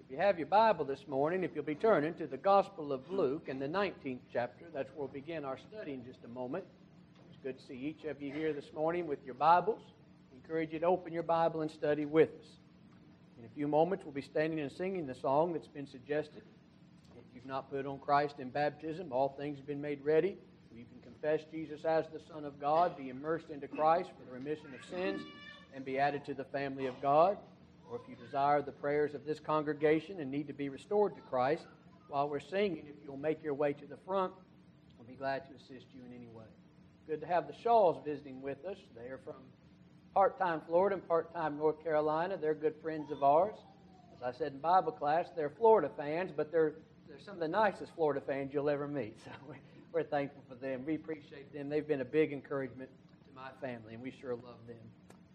If you have your Bible this morning, if you'll be turning to the Gospel of Luke in the 19th chapter, that's where we'll begin our study in just a moment. It's good to see each of you here this morning with your Bibles. I encourage you to open your Bible and study with us. In a few moments, we'll be standing and singing the song that's been suggested. If you've not put on Christ in baptism, all things have been made ready. You can confess Jesus as the Son of God, be immersed into Christ for the remission of sins, and be added to the family of God. Or if you desire the prayers of this congregation and need to be restored to Christ, while we're singing, if you'll make your way to the front, we'll be glad to assist you in any way. Good to have the Shaws visiting with us. They are from part-time Florida and part-time North Carolina. They're good friends of ours. As I said in Bible class, they're Florida fans, but they're some of the nicest Florida fans you'll ever meet. So we're thankful for them. We appreciate them. They've been a big encouragement to my family, and we sure love them.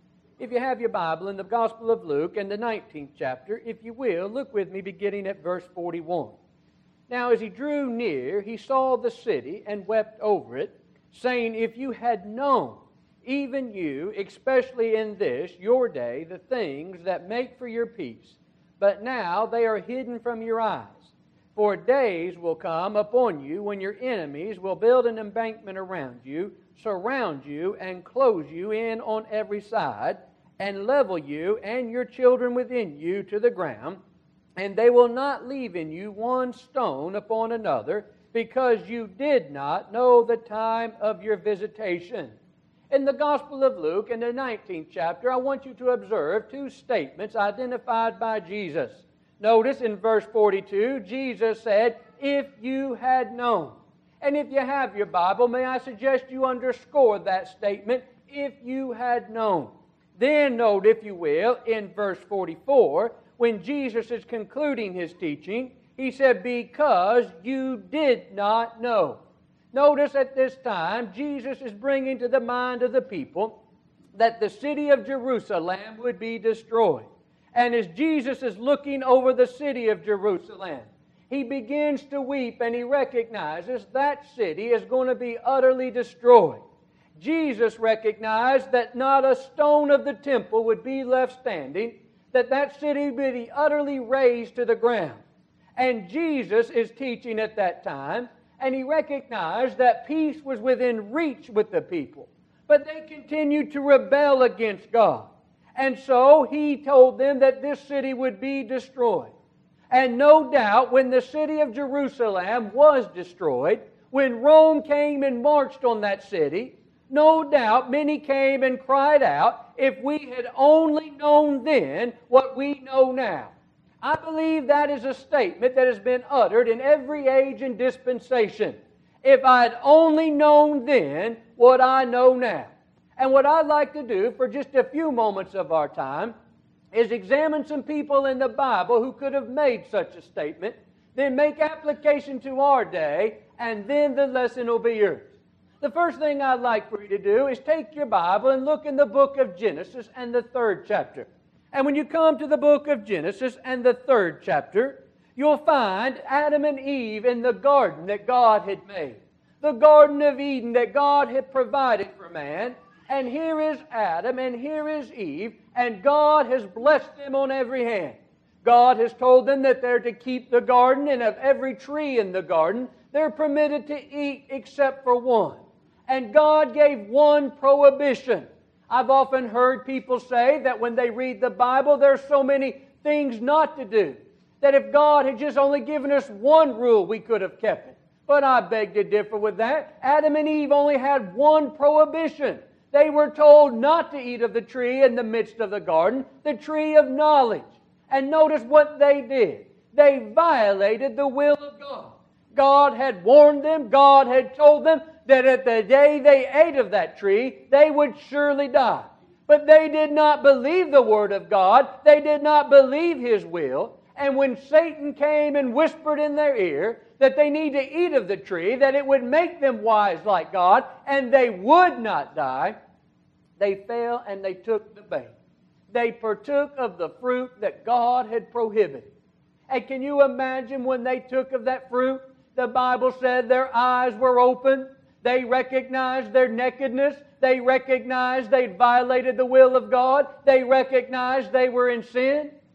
If you have your Bible in the Gospel of Luke and the 19th chapter, if you will, look with me beginning at verse 41. Now as he drew near, he saw the city and wept over it, saying, If you had known, even you, especially in this, your day, the things that make for your peace, but now they are hidden from your eyes. For days will come upon you when your enemies will build an embankment around you, surround you, and close you in on every side, and level you and your children within you to the ground, and they will not leave in you one stone upon another, because you did not know the time of your visitation. In the Gospel of Luke, in the 19th chapter, I want you to observe two statements identified by Jesus. Notice in verse 42, Jesus said, If you had known. And if you have your Bible, may I suggest you underscore that statement, if you had known. Then note, if you will, in verse 44, when Jesus is concluding his teaching, he said, Because you did not know. Notice at this time, Jesus is bringing to the mind of the people that the city of Jerusalem would be destroyed. And as Jesus is looking over the city of Jerusalem, he begins to weep and he recognizes that city is going to be utterly destroyed. Jesus recognized that not a stone of the temple would be left standing, that city would be utterly razed to the ground. And Jesus is teaching at that time, and he recognized that peace was within reach with the people. But they continued to rebel against God. And so he told them that this city would be destroyed. And no doubt when the city of Jerusalem was destroyed, when Rome came and marched on that city, no doubt many came and cried out, if we had only known then what we know now. I believe that is a statement that has been uttered in every age and dispensation. If I had only known then what I know now. And what I'd like to do for just a few moments of our time is examine some people in the Bible who could have made such a statement, then make application to our day, and then the lesson will be yours. The first thing I'd like for you to do is take your Bible and look in the book of Genesis and the 3rd chapter. And when you come to the book of Genesis and the 3rd chapter, you'll find Adam and Eve in the garden that God had made. The Garden of Eden that God had provided for man. And here is Adam and here is Eve, and God has blessed them on every hand. God has told them that they're to keep the garden, and of every tree in the garden, they're permitted to eat except for one. And God gave one prohibition. I've often heard people say that when they read the Bible, there's so many things not to do, that if God had just only given us one rule, we could have kept it. But I beg to differ with that. Adam and Eve only had one prohibition. They were told not to eat of the tree in the midst of the garden, the tree of knowledge. And notice what they did. They violated the will of God. God had warned them, God had told them that at the day they ate of that tree, they would surely die. But they did not believe the Word of God. They did not believe His will. And when Satan came and whispered in their ear that they need to eat of the tree, that it would make them wise like God, and they would not die, they fell and they took the bait. They partook of the fruit that God had prohibited. And can you imagine when they took of that fruit? The Bible said their eyes were open. They recognized their nakedness. They recognized they'd violated the will of God. They recognized they were in sin.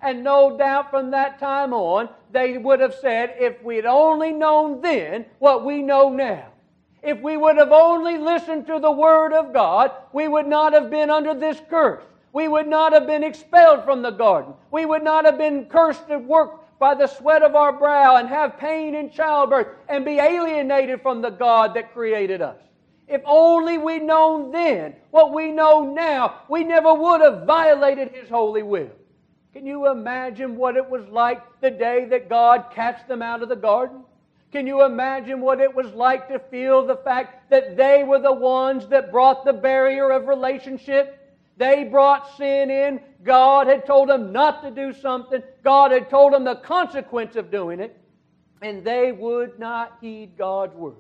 And no doubt from that time on, they would have said, if we'd only known then what we know now, if we would have only listened to the Word of God, we would not have been under this curse. We would not have been expelled from the garden. We would not have been cursed to work by the sweat of our brow and have pain in childbirth and be alienated from the God that created us. If only we'd known then what we know now, we never would have violated His holy will. Can you imagine what it was like the day that God cast them out of the garden? Can you imagine what it was like to feel the fact that they were the ones that brought the barrier of relationship? They brought sin in. God had told them not to do something. God had told them the consequence of doing it. And they would not heed God's word.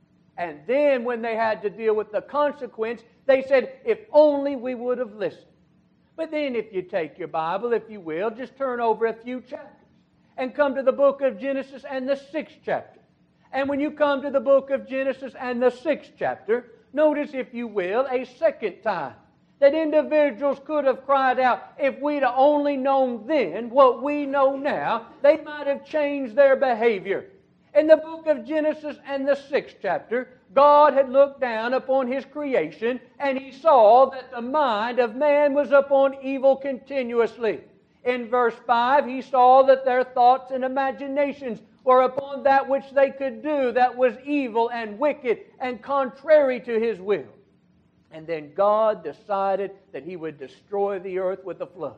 And then when they had to deal with the consequence, they said, if only we would have listened. But then if you take your Bible, if you will, just turn over a few chapters and come to the book of Genesis and the 6th chapter. And when you come to the book of Genesis and the 6th chapter, notice, if you will, a second time that individuals could have cried out, if we'd only known then what we know now, they might have changed their behavior. In the book of Genesis and the 6th chapter, God had looked down upon His creation and He saw that the mind of man was upon evil continuously. In verse 5, He saw that their thoughts and imaginations were upon that which they could do that was evil and wicked and contrary to His will. And then God decided that He would destroy the earth with a flood.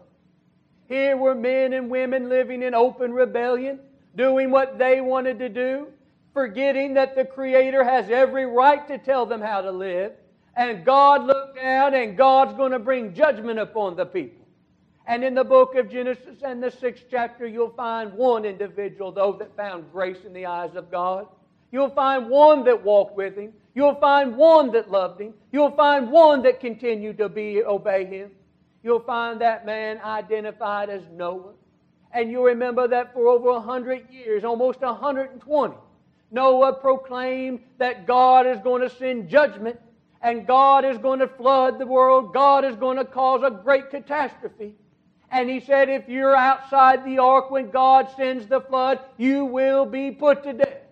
Here were men and women living in open rebellion, doing what they wanted to do, forgetting that the Creator has every right to tell them how to live. And God looked down, and God's going to bring judgment upon the people. And in the book of Genesis and the 6th chapter, you'll find one individual, though, that found grace in the eyes of God. You'll find one that walked with Him. You'll find one that loved Him. You'll find one that continued to obey Him. You'll find that man identified as Noah. And you'll remember that for over 100 years, almost 120, Noah proclaimed that God is going to send judgment and God is going to flood the world. God is going to cause a great catastrophe. And he said, if you're outside the ark when God sends the flood, you will be put to death.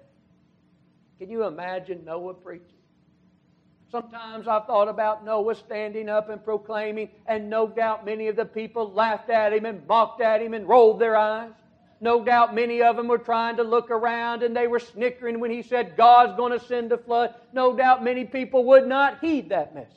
Can you imagine Noah preaching? Sometimes I've thought about Noah standing up and proclaiming, and no doubt many of the people laughed at him and mocked at him and rolled their eyes. No doubt many of them were trying to look around and they were snickering when he said God's going to send a flood. No doubt many people would not heed that message.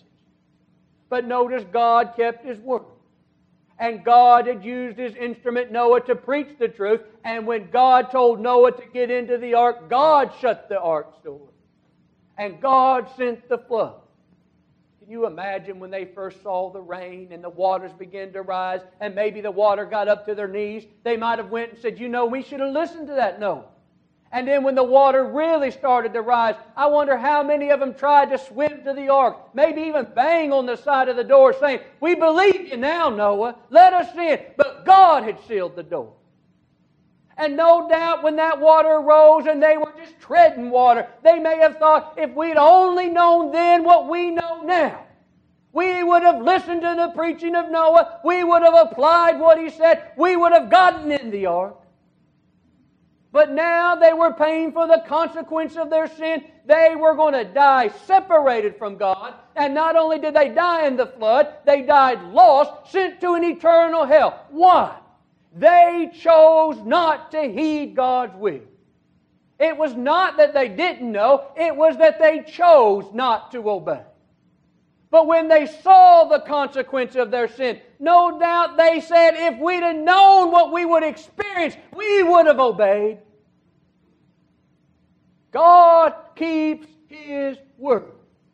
But notice God kept His word. And God had used His instrument Noah to preach the truth. And when God told Noah to get into the ark, God shut the ark's door. And God sent the flood. Can you imagine when they first saw the rain and the waters began to rise and maybe the water got up to their knees? They might have went and said, you know, we should have listened to that Noah. And then when the water really started to rise, I wonder how many of them tried to swim to the ark, maybe even bang on the side of the door saying, we believe you now, Noah, let us in. But God had sealed the door. And no doubt when that water rose and they were just treading water, they may have thought, if we'd only known then what we know now, we would have listened to the preaching of Noah, we would have applied what he said, we would have gotten in the ark. But now they were paying for the consequence of their sin. They were going to die separated from God. And not only did they die in the flood, they died lost, sent to an eternal hell. Why? They chose not to heed God's will. It was not that they didn't know, it was that they chose not to obey. But when they saw the consequence of their sin, no doubt they said, if we'd have known what we would experience, we would have obeyed. God keeps His word.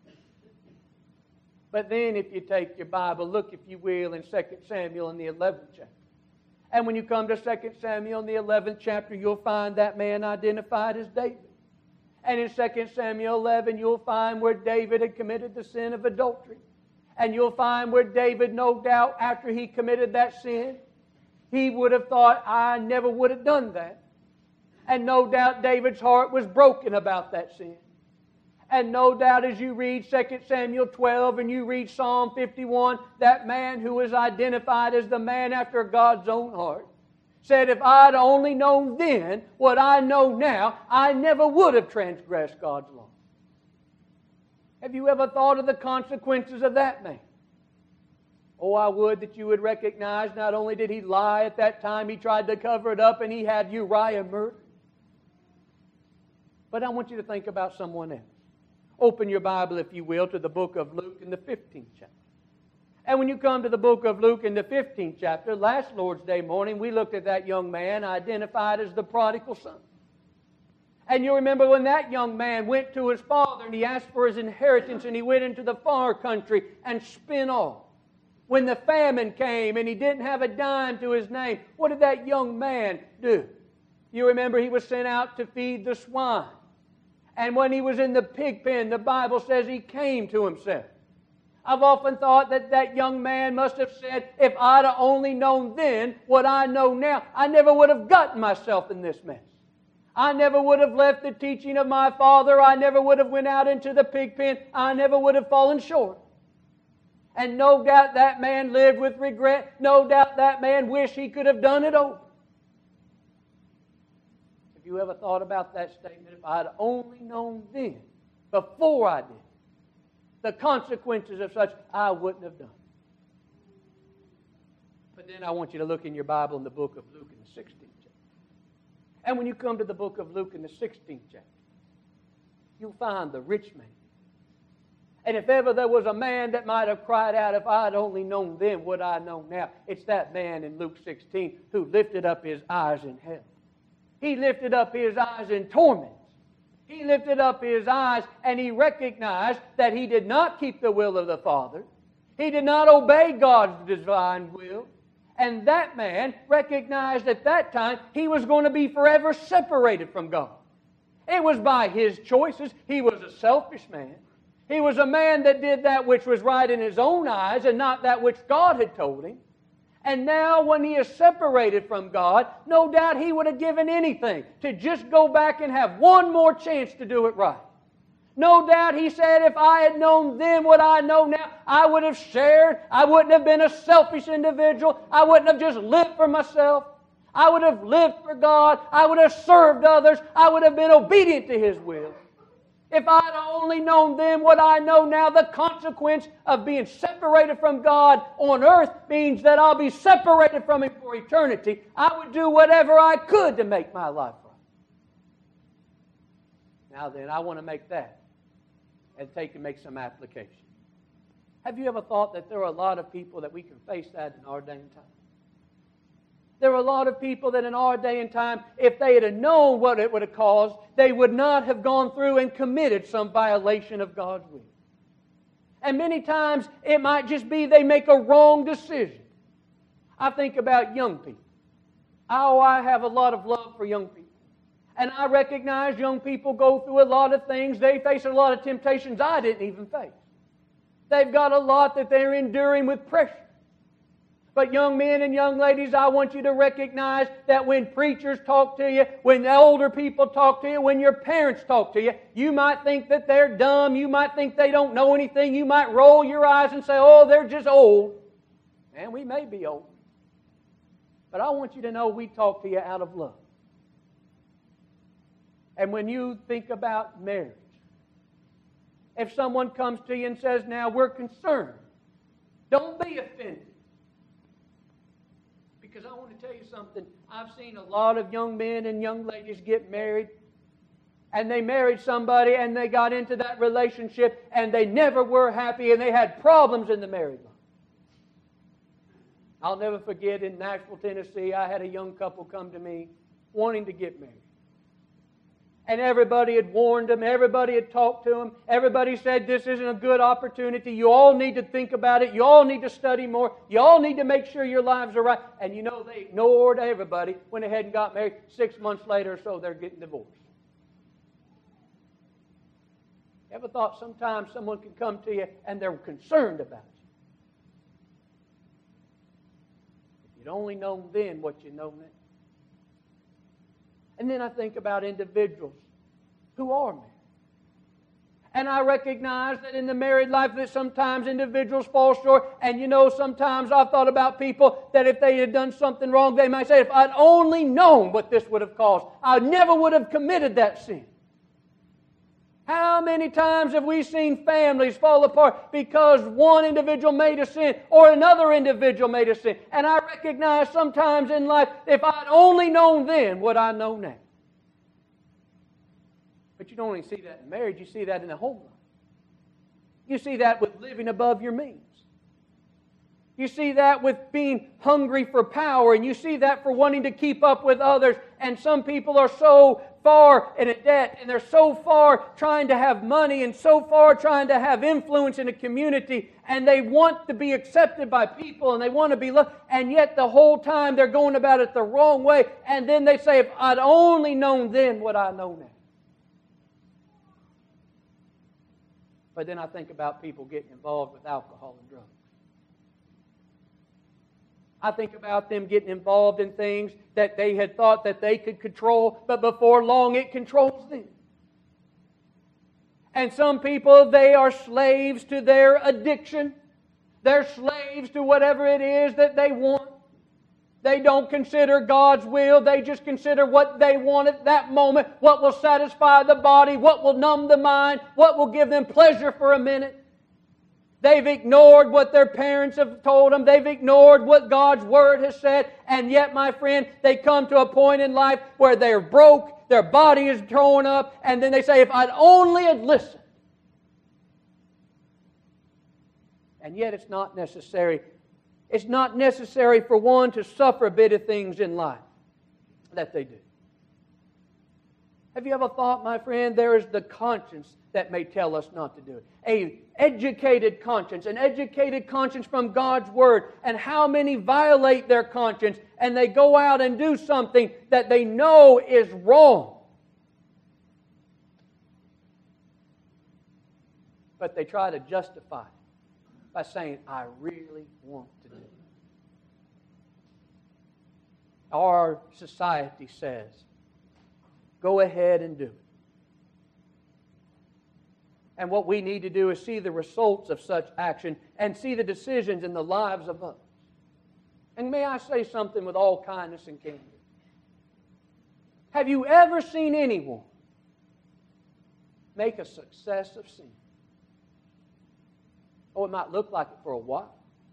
But then if you take your Bible, look if you will in 2 Samuel in the 11th chapter. And when you come to 2 Samuel in the 11th chapter, you'll find that man identified as David. And in 2 Samuel 11, you'll find where David had committed the sin of adultery. And you'll find where David, no doubt, after he committed that sin, he would have thought, I never would have done that. And no doubt David's heart was broken about that sin. And no doubt as you read 2 Samuel 12 and you read Psalm 51, that man who was identified as the man after God's own heart, said, if I'd only known then what I know now, I never would have transgressed God's law. Have you ever thought of the consequences of that man? Oh, I would that you would recognize not only did he lie at that time, he tried to cover it up and he had Uriah murdered. But I want you to think about someone else. Open your Bible, if you will, to the book of Luke in the 15th chapter. And when you come to the book of Luke in the 15th chapter, last Lord's Day morning, we looked at that young man identified as the prodigal son. And you remember when that young man went to his father and he asked for his inheritance and he went into the far country and spent all. When the famine came and he didn't have a dime to his name, what did that young man do? You remember he was sent out to feed the swine. And when he was in the pig pen, the Bible says he came to himself. I've often thought that that young man must have said, if I'd have only known then what I know now, I never would have gotten myself in this mess. I never would have left the teaching of my father. I never would have went out into the pig pen. I never would have fallen short. And no doubt that man lived with regret. No doubt that man wished he could have done it over. Have you ever thought about that statement? If I'd only known then, before I did, the consequences of such, I wouldn't have done. But then I want you to look in your Bible in the book of Luke in the 16th chapter. And when you come to the book of Luke in the 16th chapter, you'll find the rich man. And if ever there was a man that might have cried out, if I had only known then what I know now, it's that man in Luke 16 who lifted up his eyes in hell. He lifted up his eyes in torments. He lifted up his eyes and he recognized that he did not keep the will of the Father. He did not obey God's divine will. And that man recognized at that time he was going to be forever separated from God. It was by his choices. He was a selfish man. He was a man that did that which was right in his own eyes and not that which God had told him. And now when he is separated from God, no doubt he would have given anything to just go back and have one more chance to do it right. No doubt he said, if I had known then what I know now, I would have shared. I wouldn't have been a selfish individual. I wouldn't have just lived for myself. I would have lived for God. I would have served others. I would have been obedient to His will. If I'd only known then what I know now, the consequence of being separated from God on earth means that I'll be separated from Him for eternity. I would do whatever I could to make my life right. Now then, I want to make that and make some application. Have you ever thought that there are a lot of people that we can face that in our day and time? There are a lot of people that in our day and time, if they had known what it would have caused, they would not have gone through and committed some violation of God's will. And many times it might just be they make a wrong decision. I think about young people. Oh, I have a lot of love for young people. And I recognize young people go through a lot of things. They face a lot of temptations I didn't even face. They've got a lot that they're enduring with pressure. But young men and young ladies, I want you to recognize that when preachers talk to you, when the older people talk to you, when your parents talk to you, you might think that they're dumb. You might think they don't know anything. You might roll your eyes and say, oh, they're just old. And we may be old. But I want you to know we talk to you out of love. And when you think about marriage, if someone comes to you and says, now we're concerned, don't be offended. Because I want to tell you something. I've seen a lot of young men and young ladies get married. And they married somebody and they got into that relationship and they never were happy and they had problems in the married life. I'll never forget in Nashville, Tennessee, I had a young couple come to me wanting to get married. And everybody had warned them. Everybody had talked to them. Everybody said, this isn't a good opportunity. You all need to think about it. You all need to study more. You all need to make sure your lives are right. And you know, they ignored everybody, went ahead and got married. 6 months later or so, they're getting divorced. Ever thought sometimes someone can come to you and they're concerned about you? If you'd only known then what you know now. And then I think about individuals who are married. And I recognize that in the married life that sometimes individuals fall short. And sometimes I've thought about people that if they had done something wrong, they might say, if I'd only known what this would have caused, I never would have committed that sin. How many times have we seen families fall apart because one individual made a sin or another individual made a sin? And I recognize sometimes in life, if I'd only known then what I know now. But you don't only see that in marriage, you see that in the home life. You see that with living above your means. You see that with being hungry for power, and you see that for wanting to keep up with others. And some people are so far in a debt, and they're so far trying to have money, and so far trying to have influence in a community, and they want to be accepted by people, and they want to be loved, and yet the whole time they're going about it the wrong way. And then they say, if I'd only known then what I know now. But then I think about people getting involved with alcohol and drugs. I think about them getting involved in things that they had thought that they could control, but before long it controls them. And some people, they are slaves to their addiction. They're slaves to whatever it is that they want. They don't consider God's will. They just consider what they want at that moment, what will satisfy the body, what will numb the mind, what will give them pleasure for a minute. They've ignored what their parents have told them. They've ignored what God's Word has said. And yet, my friend, they come to a point in life where they're broke, their body is torn up, and then they say, if I'd only had listened. And yet it's not necessary. It's not necessary for one to suffer bitter things in life that they do. Have you ever thought, my friend, there is the conscience that may tell us not to do it? An educated conscience from God's Word. And how many violate their conscience and they go out and do something that they know is wrong. But they try to justify it by saying, I really want to do it. Our society says, go ahead and do it. And what we need to do is see the results of such action and see the decisions in the lives of others. And may I say something with all kindness and candor? Have you ever seen anyone make a success of sin? Oh, it might look like it for a while.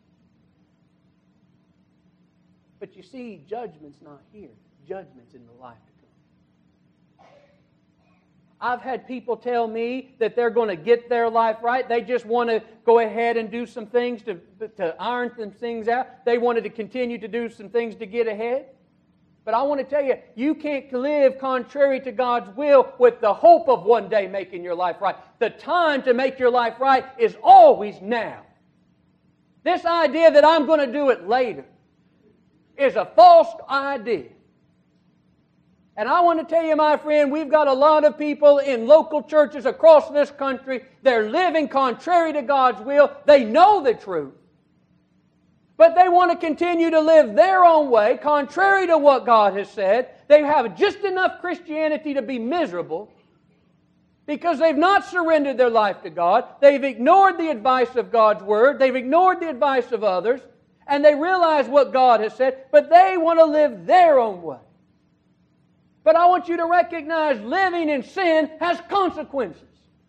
But you see, judgment's not here. Judgment's in the life to come. I've had people tell me that they're going to get their life right. They just want to go ahead and do some things to iron some things out. They wanted to continue to do some things to get ahead. But I want to tell you, you can't live contrary to God's will with the hope of one day making your life right. The time to make your life right is always now. This idea that I'm going to do it later is a false idea. And I want to tell you, my friend, we've got a lot of people in local churches across this country. They're living contrary to God's will. They know the truth. But they want to continue to live their own way, contrary to what God has said. They have just enough Christianity to be miserable because they've not surrendered their life to God. They've ignored the advice of God's Word. They've ignored the advice of others. And they realize what God has said, but they want to live their own way. But I want you to recognize living in sin has consequences.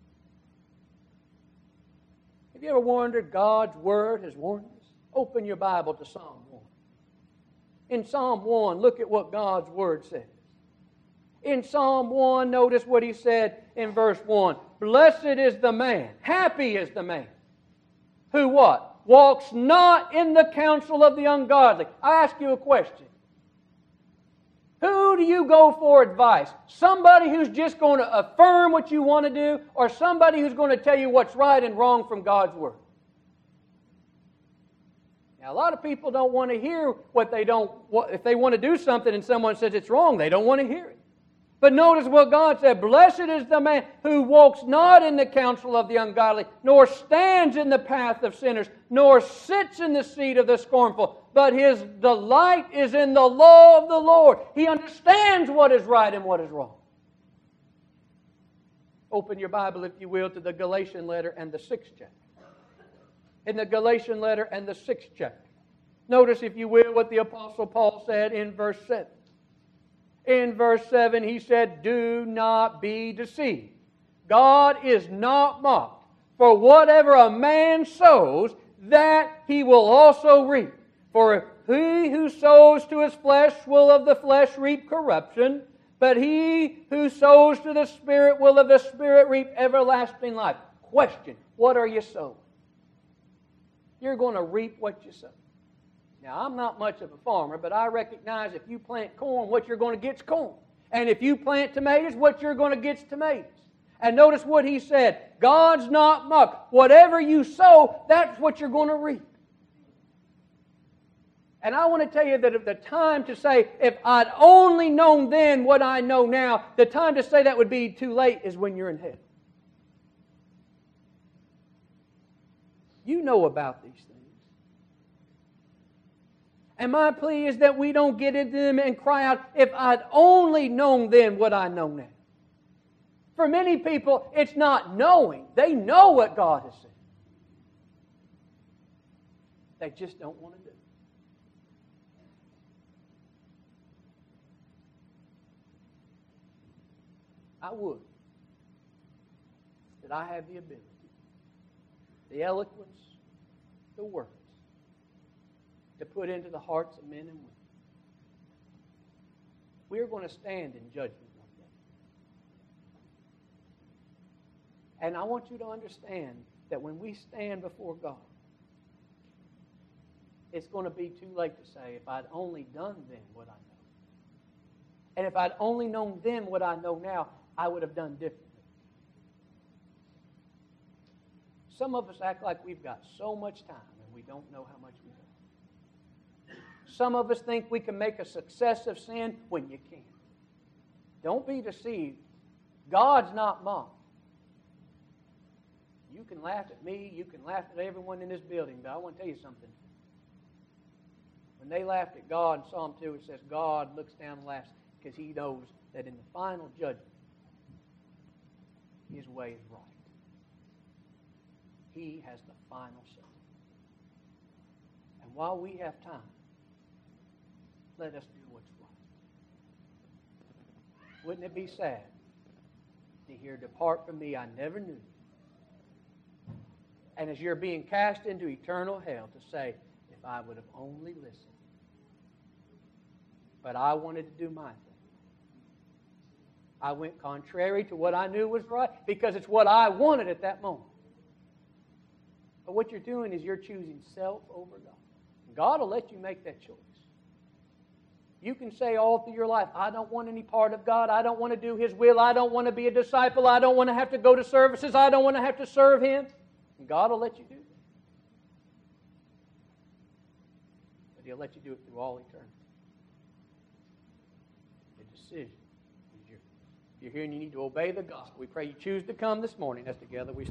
Have you ever wondered God's Word has warned us? Open your Bible to Psalm 1. In Psalm 1, look at what God's Word says. In Psalm 1, notice what He said in verse 1. Blessed is the man, happy is the man, who what? Walks not in the counsel of the ungodly. I ask you a question. Who do you go for advice? Somebody who's just going to affirm what you want to do, or somebody who's going to tell you what's right and wrong from God's Word? Now, a lot of people don't want to hear what they don't. If they want to do something and someone says it's wrong, they don't want to hear it. But notice what God said. Blessed is the man who walks not in the counsel of the ungodly, nor stands in the path of sinners, nor sits in the seat of the scornful. But his delight is in the law of the Lord. He understands what is right and what is wrong. Open your Bible, if you will, to the Galatian letter and the 6th chapter. In the Galatian letter and the 6th chapter. Notice, if you will, what the Apostle Paul said in verse 7. In verse 7, he said, "Do not be deceived. God is not mocked. For whatever a man sows, that he will also reap. For he who sows to his flesh will of the flesh reap corruption, but he who sows to the Spirit will of the Spirit reap everlasting life." Question, what are you sowing? You're going to reap what you sow. Now, I'm not much of a farmer, but I recognize if you plant corn, what you're going to get is corn. And if you plant tomatoes, what you're going to get is tomatoes. And notice what he said, God's not mocked. Whatever you sow, that's what you're going to reap. And I want to tell you that if the time to say, if I'd only known then what I know now, the time to say that would be too late is when you're in hell. You know about these things. And my plea is that we don't get into them and cry out, if I'd only known then what I know now. For many people, it's not knowing. They know what God has said. They just don't want to do it. I would that I have the ability, the eloquence, the words, to put into the hearts of men and women. We are going to stand in judgment one day. And I want you to understand that when we stand before God, it's going to be too late to say, if I'd only done then what I know. And if I'd only known then what I know now, I would have done differently. Some of us act like we've got so much time and we don't know how much we have. Some of us think we can make a success of sin when you can't. Don't be deceived. God's not mocked. You can laugh at me, you can laugh at everyone in this building, but I want to tell you something. When they laughed at God in Psalm 2, it says God looks down and laughs because He knows that in the final judgment, His way is right. He has the final say. And while we have time, let us do what's right. Wouldn't it be sad to hear, "Depart from me, I never knew you"? And as you're being cast into eternal hell, to say, "If I would have only listened. But I wanted to do my thing. I went contrary to what I knew was right because it's what I wanted at that moment." But what you're doing is you're choosing self over God. God will let you make that choice. You can say all through your life, "I don't want any part of God. I don't want to do His will. I don't want to be a disciple. I don't want to have to go to services. I don't want to have to serve Him." And God will let you do that. But He'll let you do it through all eternity. The decision is yours. If you're here and you need to obey the gospel, we pray you choose to come this morning as together we